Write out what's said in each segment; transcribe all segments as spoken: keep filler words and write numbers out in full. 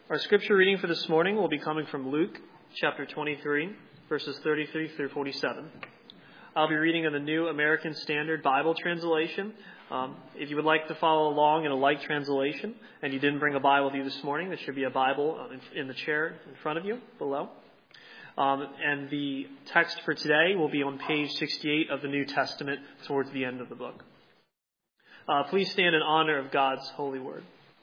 Our scripture reading for this morning will be coming from Luke chapter twenty-three, verses thirty-three through forty-seven. I'll be reading in the New American Standard Bible translation. Um, if you would like to follow along in a like translation and you didn't bring a Bible with you this morning, there should be a Bible in, in the chair in front of you below. Um, and the text for today will be on page sixty-eight of the New Testament towards the end of the book. Uh, please stand in honor of God's holy word.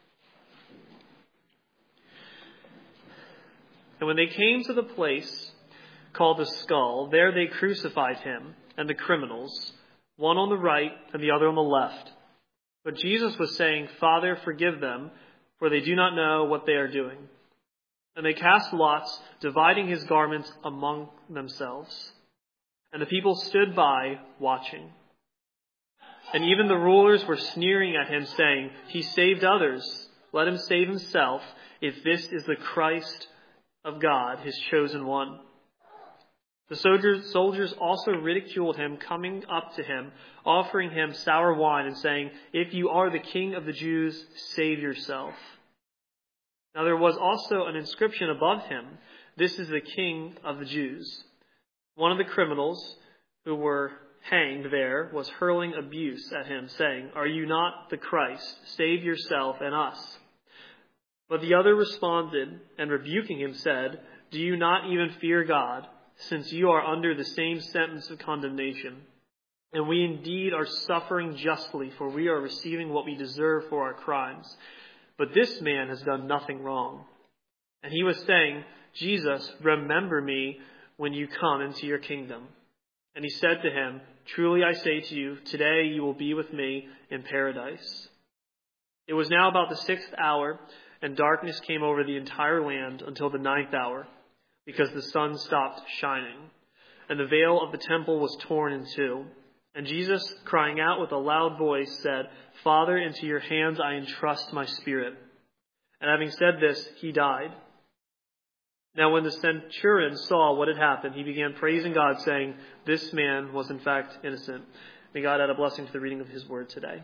And when they came to the place called the Skull, there they crucified him and the criminals, one on the right and the other on the left. But Jesus was saying, "Father, forgive them, for they do not know what they are doing." And they cast lots, dividing his garments among themselves. And the people stood by, watching. And even the rulers were sneering at him, saying, "He saved others. Let him save himself, if this is the Christ of God, his chosen one." The soldiers, soldiers also ridiculed him, coming up to him, offering him sour wine and saying, "If you are the king of the Jews, save yourself." Now there was also an inscription above him, "This is the King of the Jews." One of the criminals who were hanged there was hurling abuse at him, saying, "Are you not the Christ? Save yourself and us." But the other responded and rebuking him said, "Do you not even fear God, since you are under the same sentence of condemnation? And we indeed are suffering justly, for we are receiving what we deserve for our crimes. But this man has done nothing wrong." And he was saying, "Jesus, remember me when you come into your kingdom." And he said to him, "Truly I say to you, today you will be with me in paradise." It was now about the sixth hour, and darkness came over the entire land until the ninth hour, because the sun stopped shining, and the veil of the temple was torn in two. And Jesus, crying out with a loud voice, said, "Father, into your hands I entrust my spirit." And having said this, he died. Now when the centurion saw what had happened, he began praising God, saying, "This man was in fact innocent." May God add a blessing to the reading of his word today.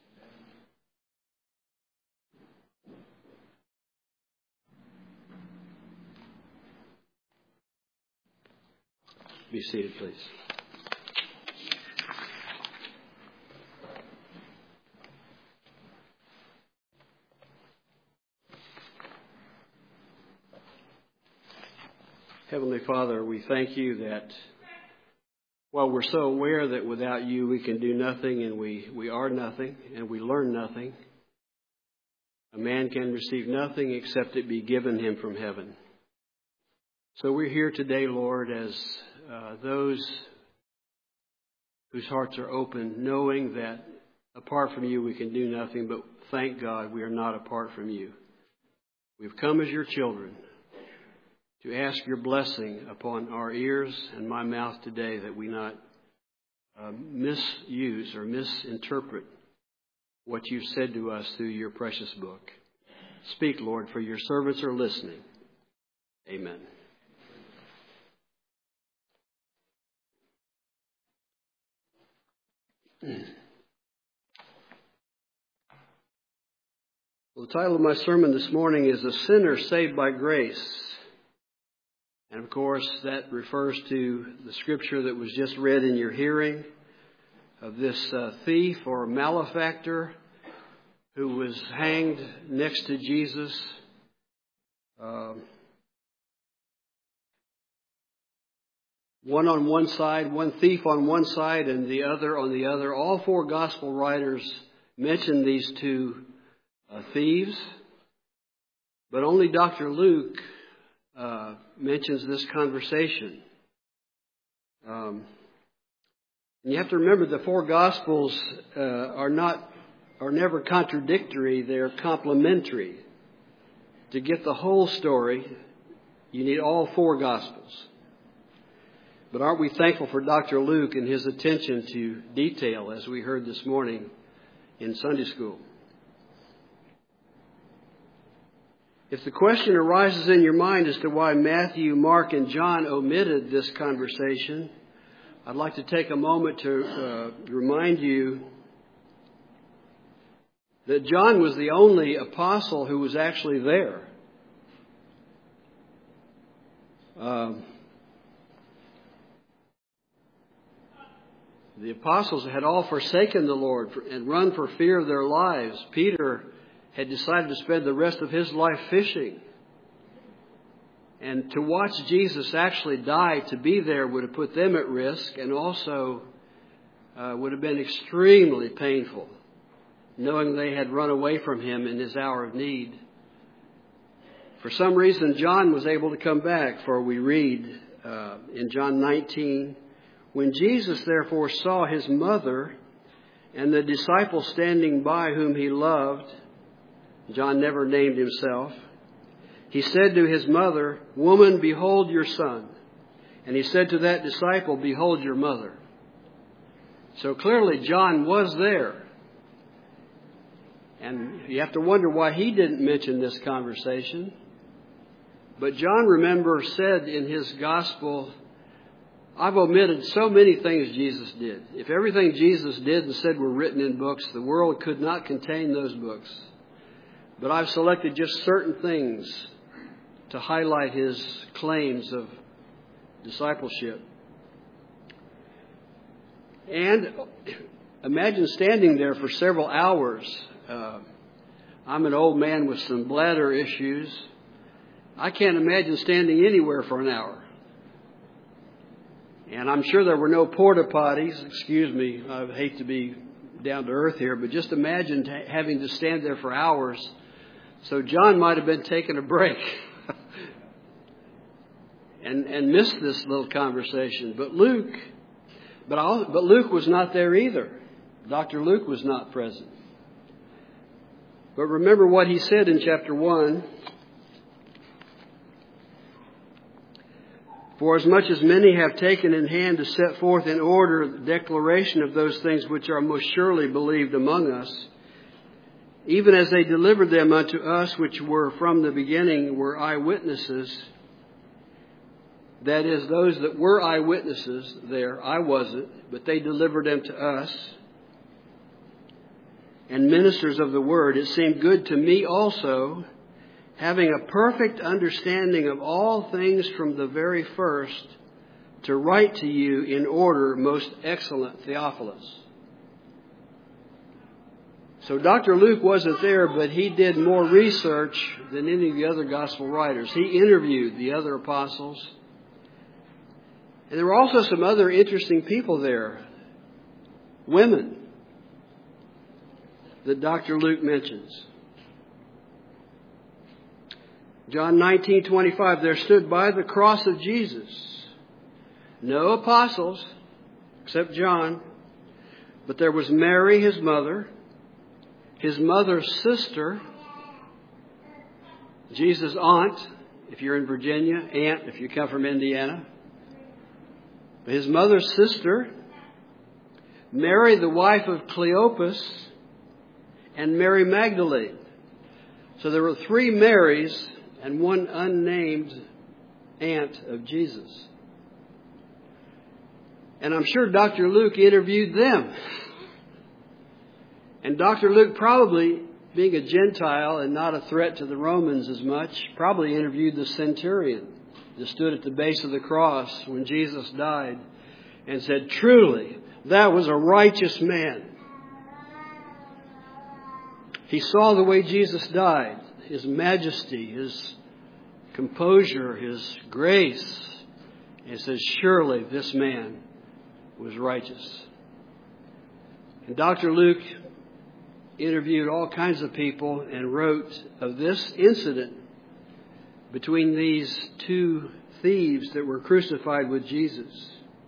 Be seated, please. Heavenly Father, we thank you that while we're so aware that without you we can do nothing and we, we are nothing and we learn nothing, a man can receive nothing except it be given him from heaven. So we're here today, Lord, as uh, those whose hearts are open, knowing that apart from you we can do nothing, but thank God we are not apart from you. We've come as your children to ask your blessing upon our ears and my mouth today, that we not uh, misuse or misinterpret what you've said to us through your precious book. Speak, Lord, for your servants are listening. Amen. Well, the title of my sermon this morning is "A Sinner Saved by Grace." And of course, that refers to the scripture that was just read in your hearing of this uh, thief or malefactor who was hanged next to Jesus. Um, one on one side, one thief on one side and the other on the other. All four gospel writers mention these two uh, thieves, but only Doctor Luke Uh, mentions this conversation. Um, and you have to remember the four Gospels uh, are not are never contradictory; they're complementary. To get the whole story, you need all four Gospels. But aren't we thankful for Doctor Luke and his attention to detail, as we heard this morning in Sunday school? If the question arises in your mind as to why Matthew, Mark, and John omitted this conversation, I'd like to take a moment to uh, remind you that John was the only apostle who was actually there Um, the apostles had all forsaken the Lord and run for fear of their lives. Peter had decided to spend the rest of his life fishing. And to watch Jesus actually die, to be there, would have put them at risk, and also uh, would have been extremely painful, knowing they had run away from him in his hour of need. For some reason, John was able to come back, for we read uh, in John nineteen, "When Jesus therefore saw his mother and the disciple standing by whom he loved," John never named himself, "he said to his mother, 'Woman, behold your son.' And he said to that disciple, 'Behold your mother.'" So clearly John was there. And you have to wonder why he didn't mention this conversation. But John, remember, said in his gospel, "I've omitted so many things Jesus did. If everything Jesus did and said were written in books, the world could not contain those books. But I've selected just certain things to highlight his claims of discipleship." And imagine standing there for several hours. Uh, I'm an old man with some bladder issues. I can't imagine standing anywhere for an hour. And I'm sure there were no porta potties. Excuse me, I hate to be down to earth here, but just imagine t- having to stand there for hours. So John might have been taking a break and and missed this little conversation. But Luke, but I'll, but Luke was not there either. Doctor Luke was not present. But remember what he said in chapter one. "For as much as many have taken in hand to set forth in order the declaration of those things which are most surely believed among us, even as they delivered them unto us which were from the beginning were eyewitnesses," that is, those that were eyewitnesses there, I wasn't, but they delivered them to us, "and ministers of the word, it seemed good to me also, having a perfect understanding of all things from the very first, to write to you in order, most excellent Theophilus." So Doctor Luke wasn't there, but he did more research than any of the other gospel writers. He interviewed the other apostles. And there were also some other interesting people there, women, that Doctor Luke mentions. John nineteen twenty-five, "There stood by the cross of Jesus no apostles except John, but there was Mary, his mother, his mother's sister, Jesus' aunt, if you're in Virginia, aunt if you come from Indiana, his mother's sister, Mary, the wife of Cleopas, and Mary Magdalene." So there were three Marys and one unnamed aunt of Jesus. And I'm sure Doctor Luke interviewed them. And Doctor Luke, probably being a Gentile and not a threat to the Romans as much, probably interviewed the centurion that stood at the base of the cross when Jesus died and said, "Truly, that was a righteous man." He saw the way Jesus died, his majesty, his composure, his grace, and says, "Surely this man was righteous." And Doctor Luke interviewed all kinds of people and wrote of this incident between these two thieves that were crucified with Jesus.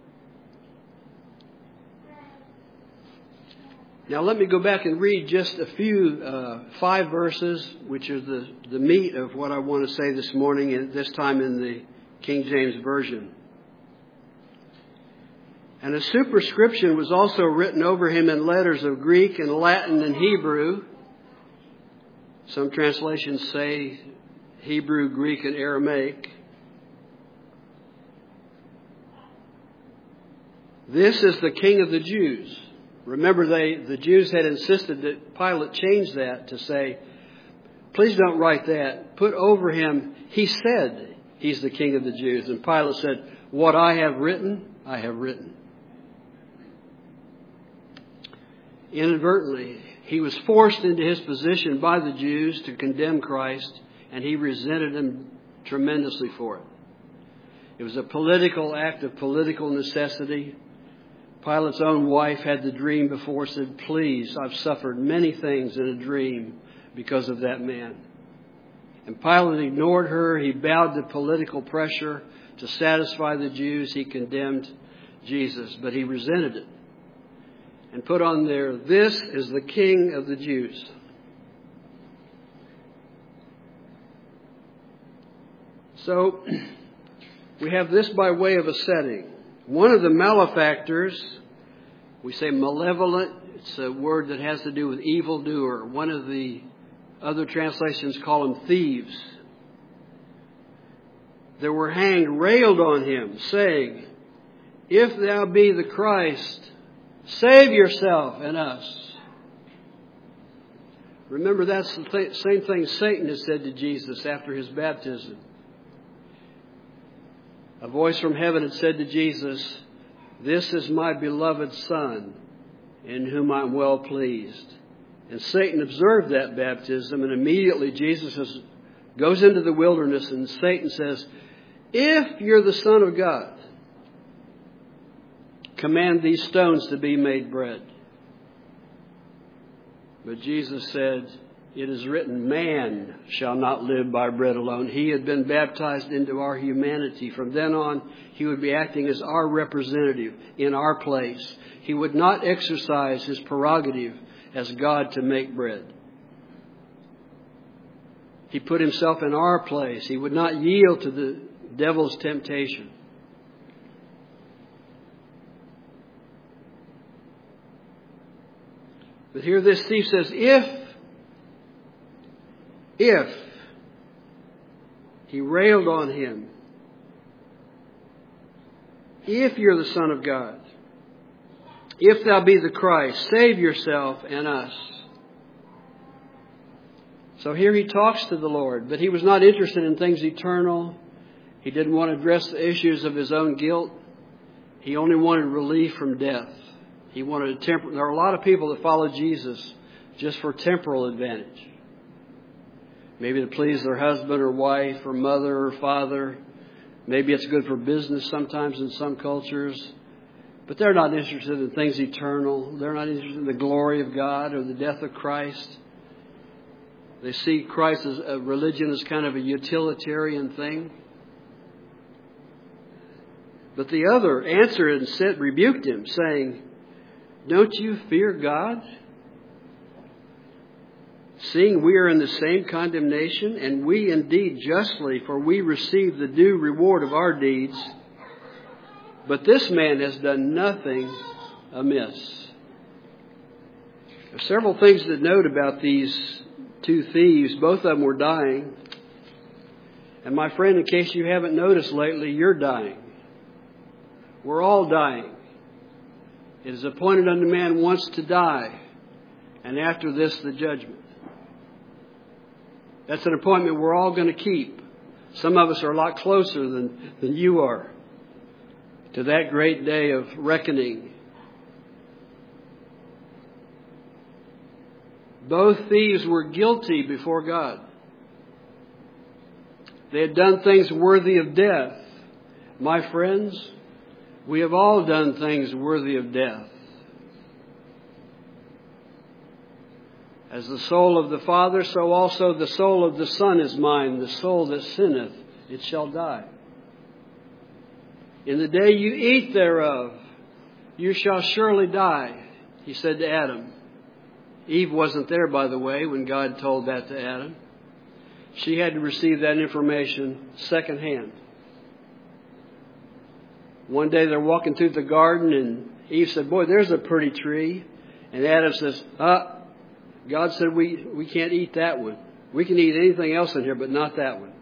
Now let me go back and read just a few, uh, five verses, which are the, the meat of what I want to say this morning, and this time in the King James Version. "And a superscription was also written over him in letters of Greek and Latin and Hebrew." Some translations say Hebrew, Greek, and Aramaic. "This is the King of the Jews." Remember, they the Jews had insisted that Pilate change that to say, "Please don't write that. Put over him, he said he's the King of the Jews. And Pilate said, what I have written, I have written. Inadvertently, he was forced into his position by the Jews to condemn Christ, and he resented them tremendously for it. It was a political act of political necessity. Pilate's own wife had the dream before, said, please, I've suffered many things in a dream because of that man. And Pilate ignored her. He bowed to political pressure to satisfy the Jews. He condemned Jesus, but he resented it and put on there, this is the King of the Jews. So we have this by way of a setting. One of the malefactors, we say malevolent, it's a word that has to do with evildoer. One of the other translations call them thieves. That were hanged railed on him, saying, if thou be the Christ, save yourself and us. Remember, that's the th- same thing Satan has said to Jesus after his baptism. A voice from heaven had said to Jesus, this is my beloved Son, in whom I'm well pleased. And Satan observed that baptism, and immediately Jesus is, goes into the wilderness, and Satan says, if you're the Son of God, command these stones to be made bread. But Jesus said, it is written, man shall not live by bread alone. He had been baptized into our humanity. From then on, he would be acting as our representative in our place. He would not exercise his prerogative as God to make bread. He put himself in our place. He would not yield to the devil's temptation. But here this thief says, if, if he railed on him, if you're the Son of God, if thou be the Christ, save yourself and us. So here he talks to the Lord, but he was not interested in things eternal. He didn't want to address the issues of his own guilt. He only wanted relief from death. He wanted a temporal. There are a lot of people that follow Jesus just for temporal advantage. Maybe to please their husband or wife or mother or father. Maybe it's good for business sometimes in some cultures. But they're not interested in things eternal. They're not interested in the glory of God or the death of Christ. They see Christ as a religion as kind of a utilitarian thing. But the other answered and said, rebuked him, saying, don't you fear God? Seeing we are in the same condemnation, and we indeed justly, for we receive the due reward of our deeds. But this man has done nothing amiss. There are several things to note about these two thieves. Both of them were dying. And my friend, in case you haven't noticed lately, you're dying. We're all dying. It is appointed unto man once to die, and after this the judgment. That's an appointment we're all going to keep. Some of us are a lot closer than, than you are to that great day of reckoning. Both thieves were guilty before God. They had done things worthy of death. My friends, we have all done things worthy of death. As the soul of the Father, so also the soul of the Son is mine. The soul that sinneth, it shall die. In the day you eat thereof, you shall surely die, he said to Adam. Eve wasn't there, by the way, when God told that to Adam. She had to receive that information secondhand. One day they're walking through the garden and Eve said, boy, there's a pretty tree. And Adam says, ah, God said we, we can't eat that one. We can eat anything else in here, but not that one.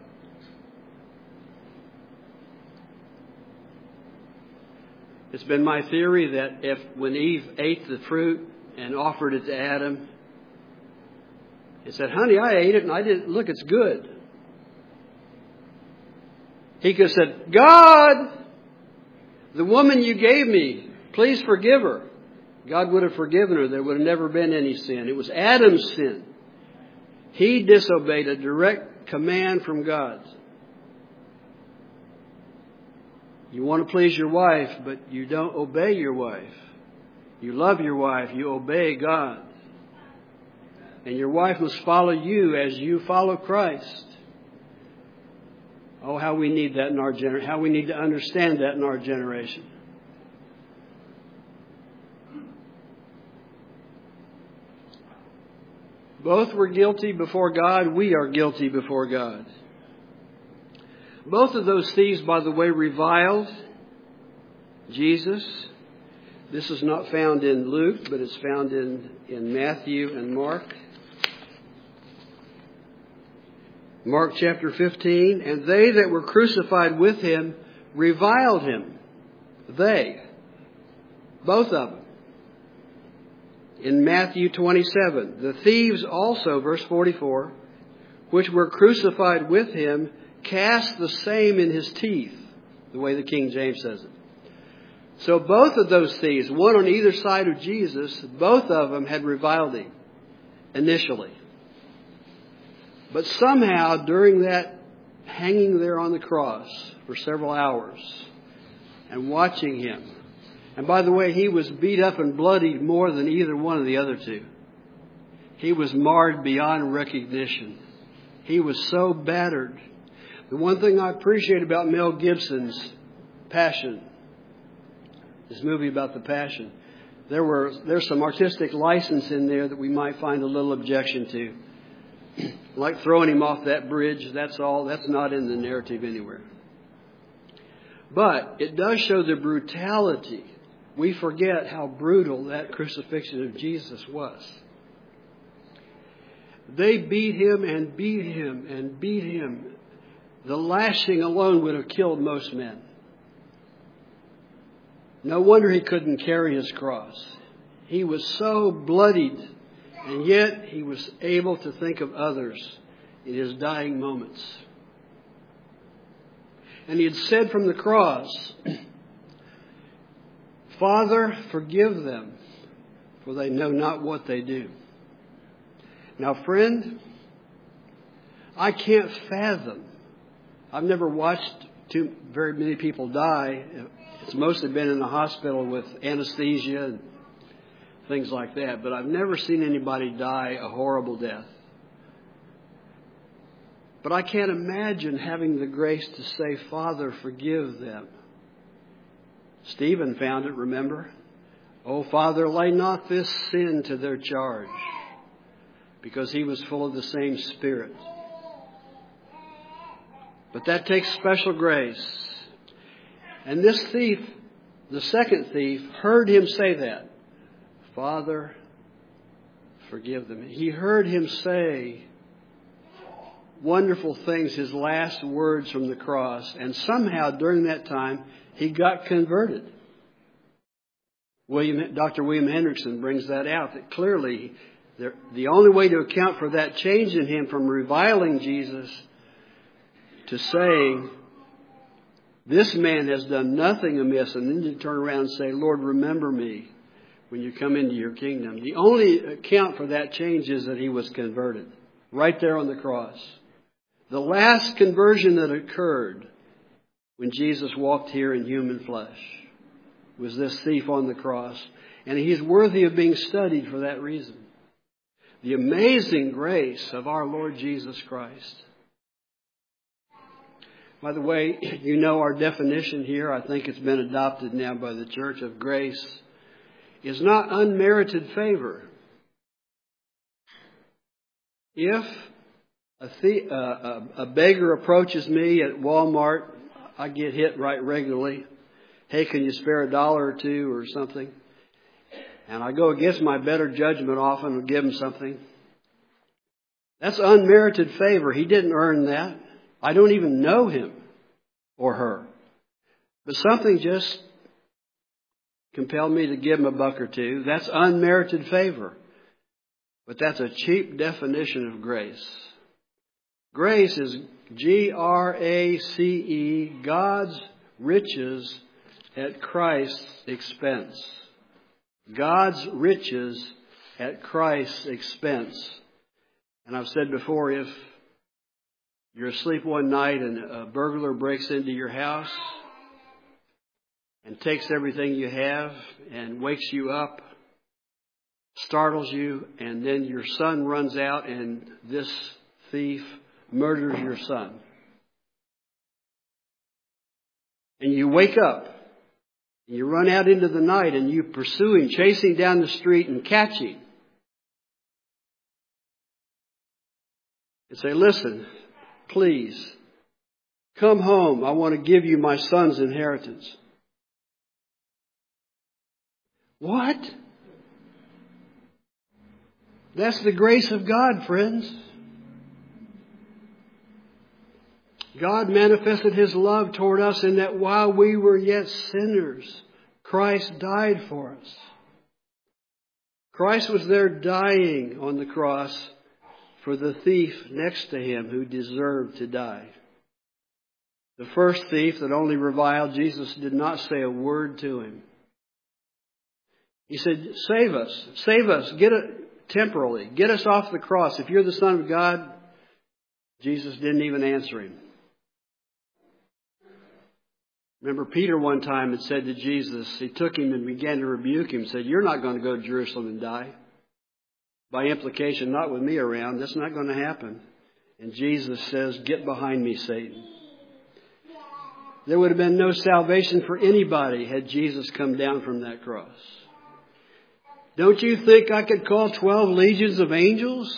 It's been my theory that if when Eve ate the fruit and offered it to Adam, it said, honey, I ate it and I didn't look, it's good. He could have said, God, the woman you gave me, please forgive her. God would have forgiven her. There would have never been any sin. It was Adam's sin. He disobeyed a direct command from God. You want to please your wife, but you don't obey your wife. You love your wife, you obey God. And your wife must follow you as you follow Christ. Oh, how we need that in our generation. How we need to understand that in our generation. Both were guilty before God. We are guilty before God. Both of those thieves, by the way, reviled Jesus. This is not found in Luke, but it's found in, in Matthew and Mark. Mark chapter fifteen, and they that were crucified with him reviled him. They. Both of them. In Matthew twenty-seven, the thieves also, verse forty-four, which were crucified with him, cast the same in his teeth, the way the King James says it. So both of those thieves, one on either side of Jesus, both of them had reviled him initially. But somehow, during that hanging there on the cross for several hours and watching him, and by the way, he was beat up and bloodied more than either one of the other two. He was marred beyond recognition. He was so battered. The one thing I appreciate about Mel Gibson's Passion, this movie about the Passion, there were there's some artistic license in there that we might find a little objection to. Like throwing him off that bridge, that's all. That's not in the narrative anywhere. But it does show the brutality. We forget how brutal that crucifixion of Jesus was. They beat him and beat him and beat him. The lashing alone would have killed most men. No wonder he couldn't carry his cross. He was so bloodied, and yet he was able to think of others in his dying moments. And he had said from the cross, Father, forgive them, for they know not what they do. Now, friend, I can't fathom. I've never watched too very many people die. It's mostly been in the hospital with anesthesia and things like that. But I've never seen anybody die a horrible death. But I can't imagine having the grace to say, Father, forgive them. Stephen found it, remember? Oh, Father, lay not this sin to their charge. Because he was full of the same Spirit. But that takes special grace. And this thief, the second thief, heard him say that. Father, forgive them. He heard him say wonderful things, his last words from the cross. And somehow during that time, he got converted. William, Doctor William Hendrickson brings that out, that clearly the only way to account for that change in him from reviling Jesus to saying, this man has done nothing amiss, and then to turn around and say, Lord, remember me when you come into your kingdom. The only account for that change is that he was converted right there on the cross. The last conversion that occurred when Jesus walked here in human flesh was this thief on the cross. And he's worthy of being studied for that reason. The amazing grace of our Lord Jesus Christ. By the way, you know our definition here, I think it's been adopted now by the Church, of grace, is not unmerited favor. If a, the, uh, a, a beggar approaches me at Walmart, I get hit right regularly. Hey, can you spare a dollar or two or something? And I go against my better judgment often and give him something. That's unmerited favor. He didn't earn that. I don't even know him or her. But something just compelled me to give him a buck or two. That's unmerited favor. But that's a cheap definition of grace. Grace is G R A C E, God's riches at Christ's expense. God's riches at Christ's expense. And I've said before, if you're asleep one night and a burglar breaks into your house and takes everything you have and wakes you up, startles you, and then your son runs out and this thief murders your son. And you wake up, and you run out into the night and you pursue him, chasing down the street and catch him. And say, listen, please, come home. I want to give you my son's inheritance. What? That's the grace of God, friends. God manifested His love toward us in that while we were yet sinners, Christ died for us. Christ was there dying on the cross for the thief next to Him who deserved to die. The first thief that only reviled, Jesus did not say a word to him. He said, save us, save us, get it temporally, get us off the cross. If you're the Son of God, Jesus didn't even answer him. Remember, Peter one time had said to Jesus, he took him and began to rebuke him, said, you're not going to go to Jerusalem and die. By implication, not with me around. That's not going to happen. And Jesus says, get behind me, Satan. There would have been no salvation for anybody had Jesus come down from that cross. Don't you think I could call twelve legions of angels?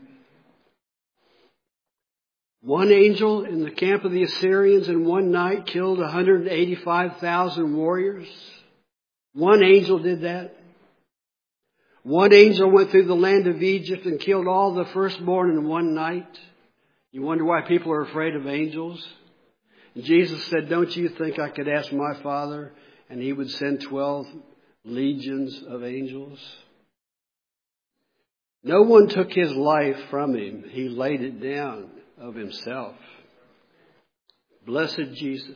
One angel in the camp of the Assyrians in one night killed one hundred eighty-five thousand warriors. One angel did that. One angel went through the land of Egypt and killed all the firstborn in one night. You wonder why people are afraid of angels? And Jesus said, don't you think I could ask my Father and He would send twelve legions of angels? No one took His life from Him. He laid it down of Himself. Blessed Jesus.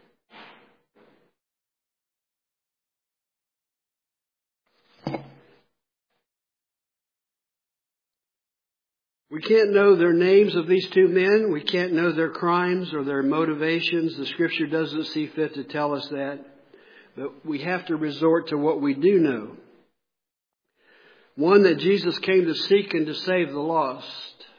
We can't know their names of these two men. We can't know their crimes or their motivations. The Scripture doesn't see fit to tell us that. But we have to resort to what we do know. One, that Jesus came to seek and to save the lost.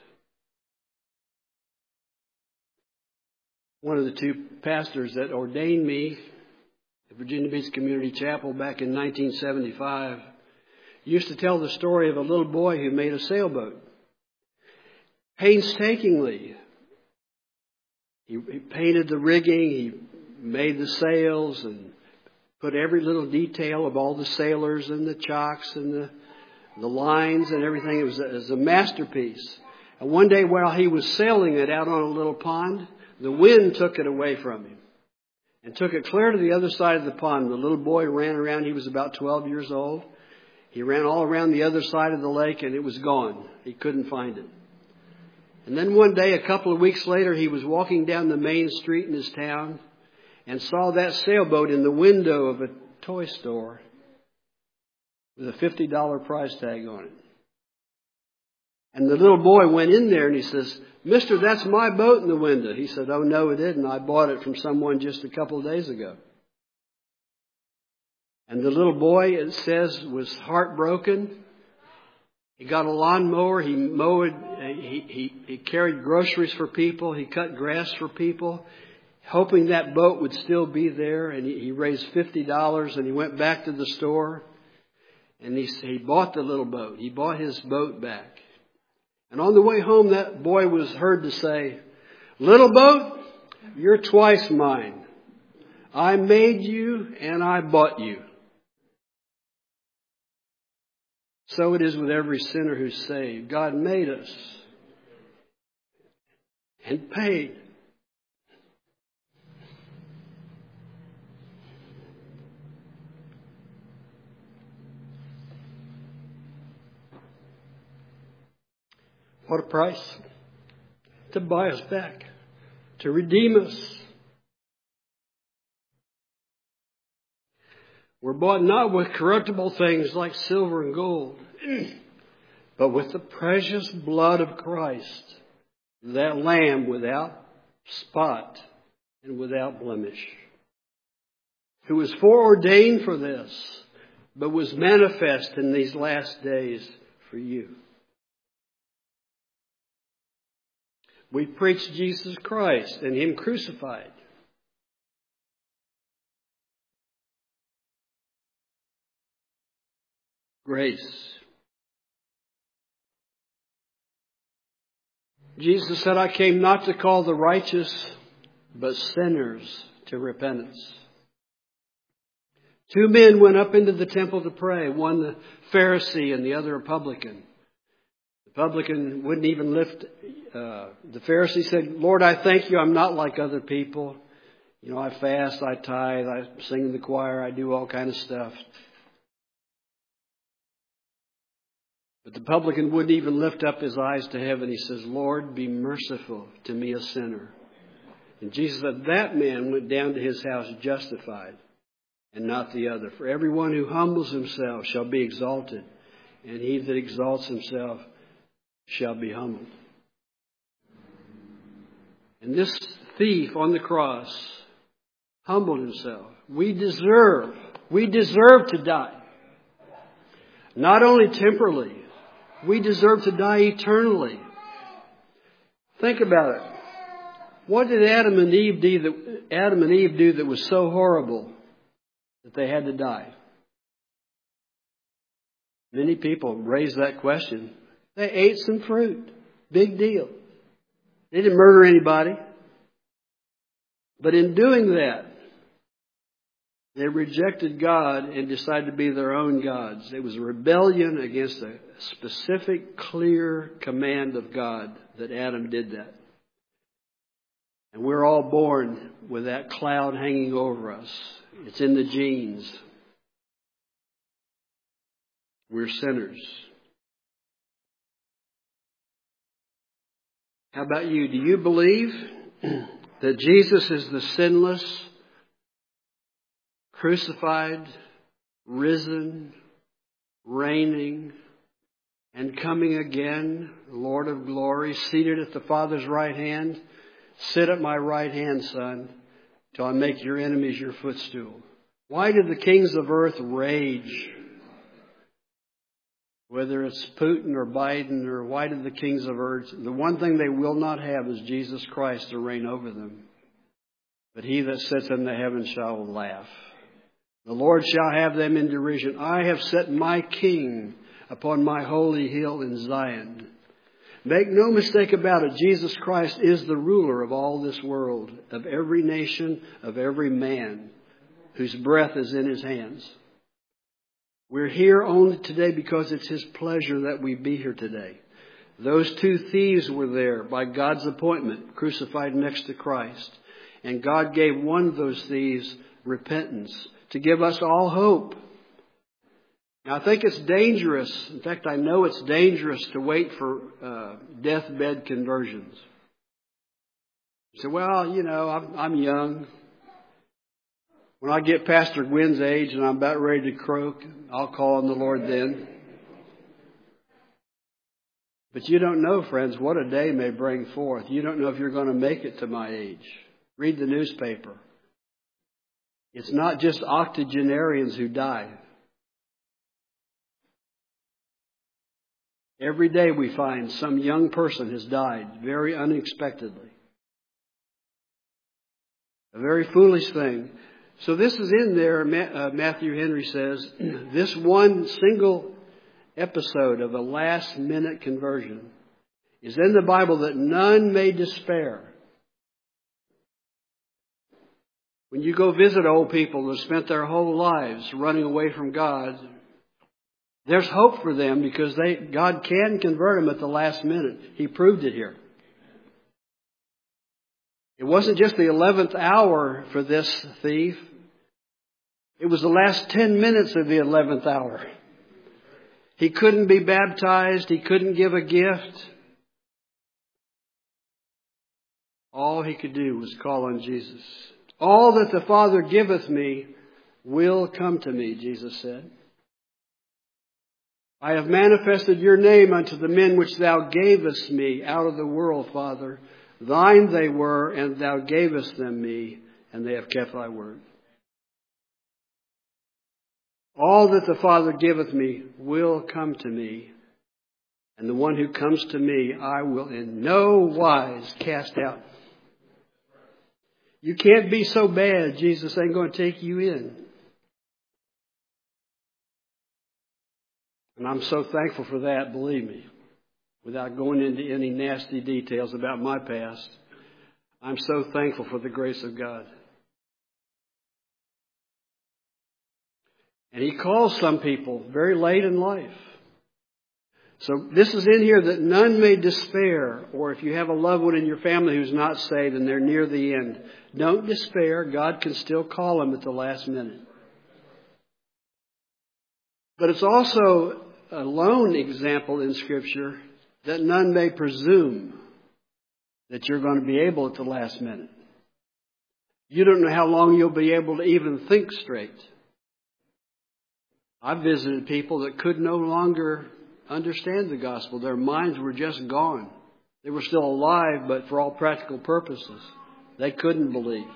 One of the two pastors that ordained me at Virginia Beach Community Chapel back in nineteen seventy-five used to tell the story of a little boy who made a sailboat. Painstakingly. He, he painted the rigging, he made the sails and put every little detail of all the sailors and the chocks and the, the lines and everything. It was, a, it was a masterpiece. And one day while he was sailing it out on a little pond, the wind took it away from him and took it clear to the other side of the pond. The little boy ran around. He was about twelve years old. He ran all around the other side of the lake and it was gone. He couldn't find it. And then one day, a couple of weeks later, he was walking down the main street in his town and saw that sailboat in the window of a toy store with a fifty dollars price tag on it. And the little boy went in there and he says, Mister, that's my boat in the window. He said, oh, no, it isn't. I bought it from someone just a couple of days ago. And the little boy, it says, was heartbroken. He got a lawnmower. He mowed. He, he, he carried groceries for people. He cut grass for people, hoping that boat would still be there. And he, he raised fifty dollars and he went back to the store and he, he bought the little boat. He bought his boat back. And on the way home, that boy was heard to say, little boat, you're twice mine. I made you and I bought you. So it is with every sinner who's saved. God made us and paid. What a price to buy us back. to redeem us. We're bought not with corruptible things like silver and gold, but with the precious blood of Christ, that Lamb without spot and without blemish, who was foreordained for this, but was manifest in these last days for you. We preach Jesus Christ and Him crucified. Grace. Jesus said, I came not to call the righteous, but sinners to repentance. Two men went up into the temple to pray, one the Pharisee and the other a publican. The publican wouldn't even lift, uh, the Pharisee said, Lord, I thank you, I'm not like other people. You know, I fast, I tithe, I sing in the choir, I do all kind of stuff. But the publican wouldn't even lift up his eyes to heaven. He says, Lord, be merciful to me, a sinner. And Jesus said, that man went down to his house justified, and not the other. For everyone who humbles himself shall be exalted, and he that exalts himself shall be humbled. And this thief on the cross humbled himself. We deserve, we deserve to die. Not only temporally, we deserve to die eternally. Think about it. What did Adam and Eve do that, Adam and Eve do that was so horrible that they had to die? Many people raise that question. They ate some fruit. Big deal. They didn't murder anybody. But in doing that, they rejected God and decided to be their own gods. It was a rebellion against a specific, clear command of God that Adam did that. And we're all born with that cloud hanging over us. It's in the genes. We're sinners. How about you? Do you believe that Jesus is the sinless, crucified, risen, reigning, and coming again, Lord of glory, seated at the Father's right hand? Sit at my right hand, son, till I make your enemies your footstool. Why did the kings of earth rage? Whether it's Putin or Biden, or why did the kings of earth, the one thing they will not have is Jesus Christ to reign over them. But he that sits in the heavens shall laugh. The Lord shall have them in derision. I have set my king upon my holy hill in Zion. Make no mistake about it, Jesus Christ is the ruler of all this world, of every nation, of every man whose breath is in his hands. We're here only today because it's his pleasure that we be here today. Those two thieves were there by God's appointment, crucified next to Christ. And God gave one of those thieves repentance to give us all hope. Now, I think it's dangerous. In fact, I know it's dangerous to wait for uh, deathbed conversions. You say, well, you know, I'm, I'm young. When I get Pastor Gwynn's age and I'm about ready to croak, I'll call on the Lord then. But you don't know, friends, what a day may bring forth. You don't know if you're going to make it to my age. Read the newspaper. It's not just octogenarians who die. Every day we find some young person has died very unexpectedly. A very foolish thing. So this is in there, Matthew Henry says, this one single episode of a last minute conversion is in the Bible that none may despair. When you go visit old people who have spent their whole lives running away from God, there's hope for them because they God can convert them at the last minute. He proved it here. It wasn't just the eleventh hour for this thief. It was the last ten minutes of the eleventh hour. He couldn't be baptized. He couldn't give a gift. All he could do was call on Jesus. All that the Father giveth me will come to me, Jesus said. I have manifested your name unto the men which thou gavest me out of the world, Father. Thine they were, and thou gavest them me, and they have kept thy word. All that the Father giveth me will come to me, and the one who comes to me I will in no wise cast out. You can't be so bad, Jesus ain't going to take you in. And I'm so thankful for that, believe me. Without going into any nasty details about my past, I'm so thankful for the grace of God. And he calls some people very late in life. So this is in here that none may despair, or if you have a loved one in your family who's not saved and they're near the end, don't despair. God can still call them at the last minute. But it's also a lone example in Scripture that none may presume that you're going to be able at the last minute. You don't know how long you'll be able to even think straight. I've visited people that could no longer understand the gospel. Their minds were just gone. They were still alive, but for all practical purposes, they couldn't believe.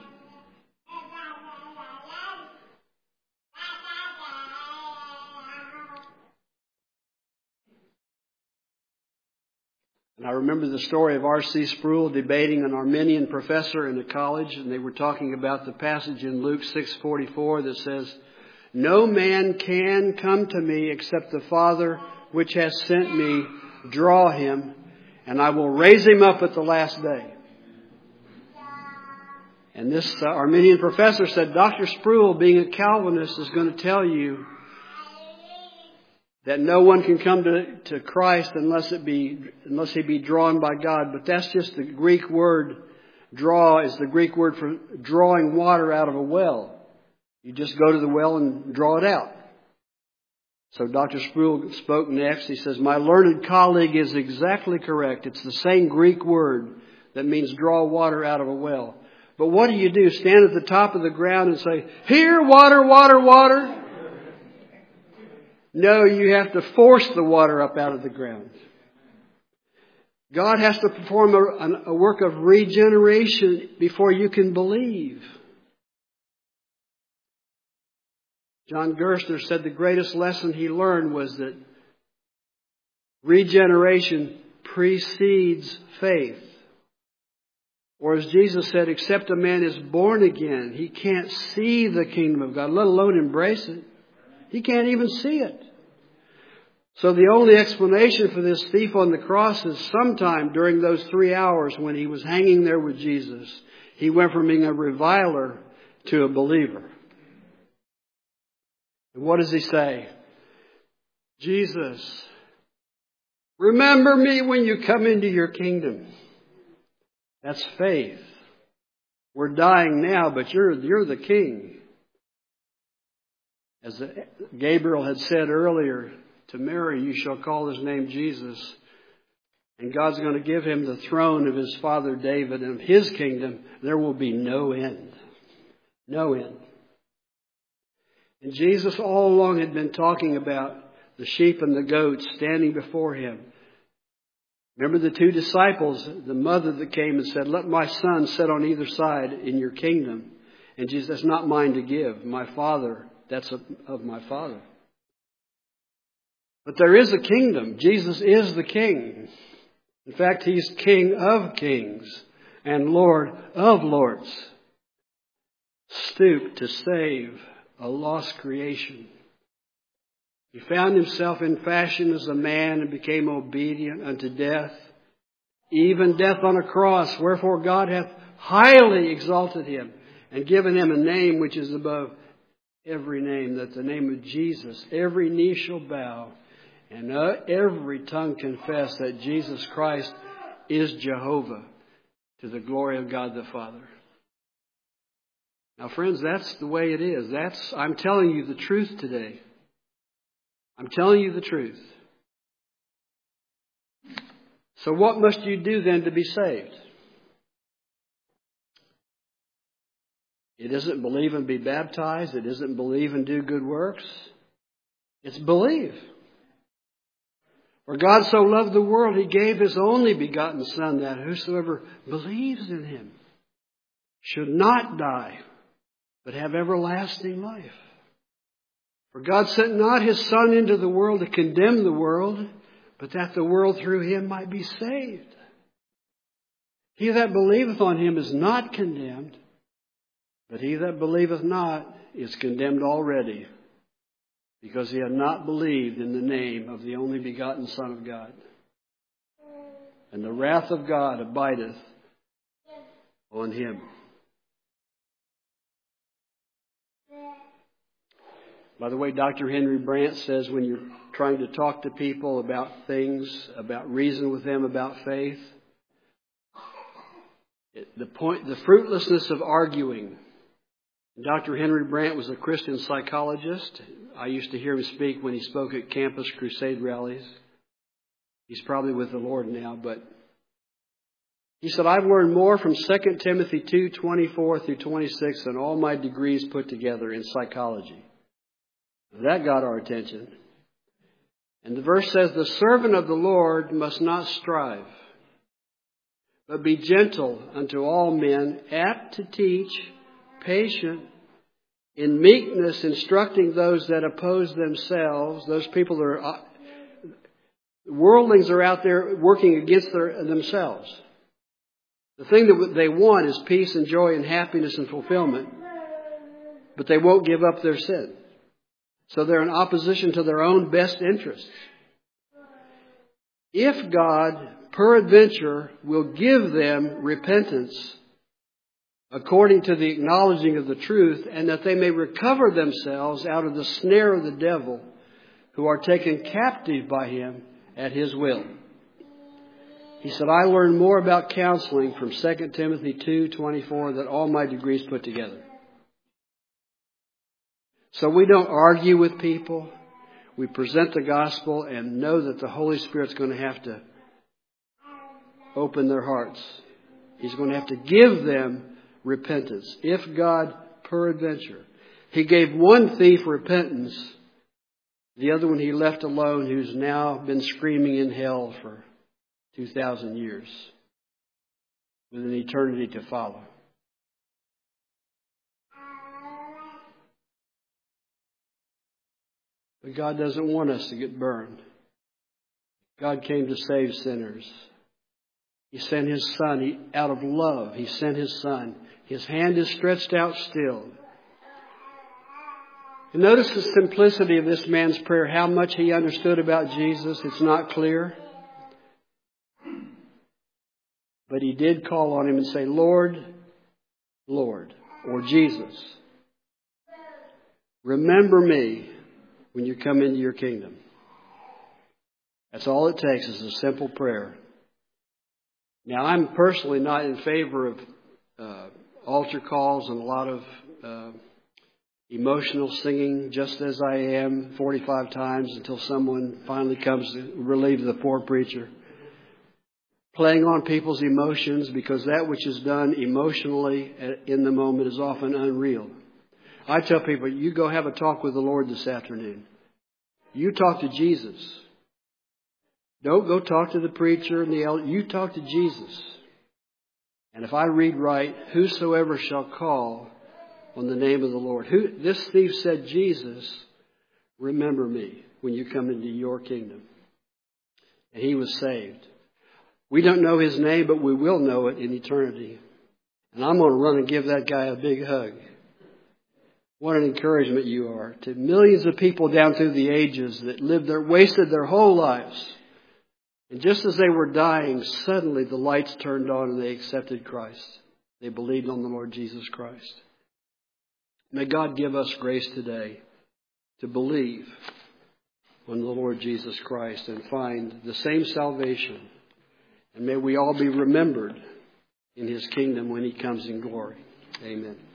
And I remember the story of R C Sproul debating an Arminian professor in a college, and they were talking about the passage in Luke six forty-four that says, "No man can come to me except the Father which has sent me draw him, and I will raise him up at the last day." And this uh, Arminian professor said, Doctor Sproul, being a Calvinist, is going to tell you that no one can come to, to Christ unless it be unless he be drawn by God. But that's just the Greek word. Draw is the Greek word for drawing water out of a well. You just go to the well and draw it out. So Doctor Sproul spoke next. He says, "My learned colleague is exactly correct. It's the same Greek word that means draw water out of a well. But what do you do? Stand at the top of the ground and say, 'Here, water, water, water'? No, you have to force the water up out of the ground. God has to perform a, a work of regeneration before you can believe." John Gerstner said the greatest lesson he learned was that regeneration precedes faith. Or as Jesus said, except a man is born again, he can't see the kingdom of God, let alone embrace it. He can't even see it. So the only explanation for this thief on the cross is sometime during those three hours when he was hanging there with Jesus, he went from being a reviler to a believer. And what does he say? "Jesus, remember me when you come into your kingdom." That's faith. We're dying now, but you're, you're the king. As Gabriel had said earlier to Mary, "You shall call his name Jesus." And God's going to give him the throne of his father David, and of his kingdom there will be no end. No end. And Jesus all along had been talking about the sheep and the goats standing before him. Remember the two disciples, the mother that came and said, "Let my son sit on either side in your kingdom." And Jesus, "That's not mine to give. My Father, that's of my Father." But there is a kingdom. Jesus is the King. In fact, he's King of kings and Lord of lords. Stooped to save a lost creation. He found himself in fashion as a man and became obedient unto death, even death on a cross. Wherefore God hath highly exalted him and given him a name which is above every name, that the name of Jesus, every knee shall bow and every tongue confess that Jesus Christ is Jehovah, to the glory of God the Father. Now, friends, that's the way it is. That's, I'm telling you the truth today. I'm telling you the truth. So what must you do then to be saved? It isn't believe and be baptized. It isn't believe and do good works. It's believe. For God so loved the world, He gave His only begotten Son, that whosoever believes in Him should not die, but have everlasting life. For God sent not His Son into the world to condemn the world, but that the world through Him might be saved. He that believeth on Him is not condemned, but he that believeth not is condemned already, because he hath not believed in the name of the only begotten Son of God. And the wrath of God abideth on him. By the way, Doctor Henry Brandt says when you're trying to talk to people about things, about reason with them about faith, the point, the fruitlessness of arguing. Doctor Henry Brandt was a Christian psychologist. I used to hear him speak when he spoke at Campus Crusade rallies. He's probably with the Lord now, but he said, I've learned more from Second Timothy two, twenty-four through twenty-six than all my degrees put together in psychology. That got our attention. And the verse says, the servant of the Lord must not strive, but be gentle unto all men, apt to teach, patient, in meekness instructing those that oppose themselves. Those people that are, worldlings are out there working against their, themselves. The thing that they want is peace and joy and happiness and fulfillment, but they won't give up their sin. So they're in opposition to their own best interests. If God, peradventure, will give them repentance according to the acknowledging of the truth, and that they may recover themselves out of the snare of the devil, who are taken captive by him at his will. He said, I learned more about counseling from Second Timothy two, twenty-four than all my degrees put together. So we don't argue with people. We present the gospel and know that the Holy Spirit's going to have to open their hearts. He's going to have to give them repentance. If God, peradventure. He gave one thief repentance. The other one He left alone, who's now been screaming in hell for two thousand years, with an eternity to follow. But God doesn't want us to get burned. God came to save sinners. He sent His Son. He, out of love, He sent His Son. His hand is stretched out still. And notice the simplicity of this man's prayer, how much he understood about Jesus. It's not clear. But he did call on Him and say, Lord, Lord, or Jesus, remember me when you come into your kingdom. That's all it takes, is a simple prayer. Now, I'm personally not in favor of uh, altar calls and a lot of uh, emotional singing, just as I am, forty-five times until someone finally comes to relieve the poor preacher. Playing on people's emotions, because that which is done emotionally in the moment is often unreal. I tell people, you go have a talk with the Lord this afternoon. You talk to Jesus. Don't go talk to the preacher and the elder. You talk to Jesus. And if I read right, whosoever shall call on the name of the Lord. Who, this thief said, Jesus, remember me when you come into your kingdom. And he was saved. We don't know his name, but we will know it in eternity. And I'm going to run and give that guy a big hug. What an encouragement you are to millions of people down through the ages that lived their, wasted their whole lives. And just as they were dying, suddenly the lights turned on and they accepted Christ. They believed on the Lord Jesus Christ. May God give us grace today to believe on the Lord Jesus Christ and find the same salvation. And may we all be remembered in His kingdom when He comes in glory. Amen.